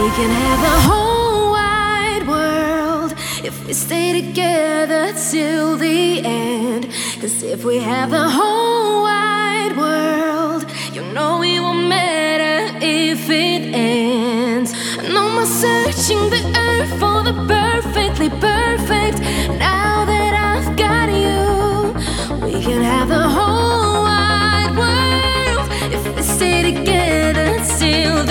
We can have the whole wide world if we stay together till the end. 'Cause if we have the whole wide world, you know it won't matter if it ends. No more searching the earth for the perfectly perfect. Now that I've got you, we can have the whole wide world if we stay together till